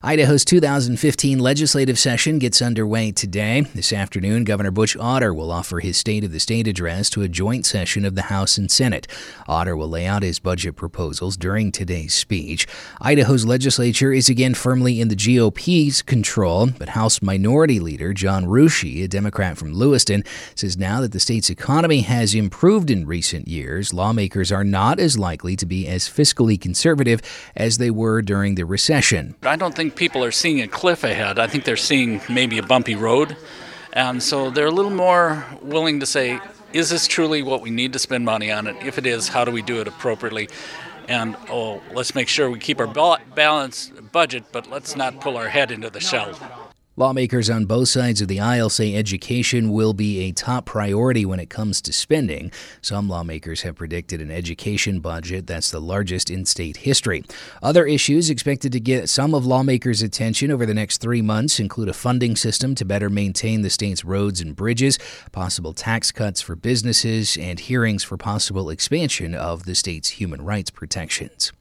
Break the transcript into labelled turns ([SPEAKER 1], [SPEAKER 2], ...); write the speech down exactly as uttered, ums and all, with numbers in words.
[SPEAKER 1] Idaho's two thousand fifteen legislative session gets underway today. This afternoon, Governor Butch Otter will offer his State of the State address to a joint session of the House and Senate. Otter will lay out his budget proposals during today's speech. Idaho's legislature is again firmly in the G O P's control, but House Minority Leader John Rushi, a Democrat from Lewiston, says now that the state's economy has improved in recent years, lawmakers are not as likely to be as fiscally conservative as they were during the recession.
[SPEAKER 2] I don't think people are seeing a cliff ahead. I think they're seeing maybe a bumpy road. And so they're a little more willing to say, is this truly what we need to spend money on it? If it is, how do we do it appropriately? And, oh, let's make sure we keep our balanced budget, but let's not pull our head into the shell.
[SPEAKER 1] Lawmakers on both sides of the aisle say education will be a top priority when it comes to spending. Some lawmakers have predicted an education budget that's the largest in state history. Other issues expected to get some of lawmakers' attention over the next three months include a funding system to better maintain the state's roads and bridges, possible tax cuts for businesses, and hearings for possible expansion of the state's human rights protections.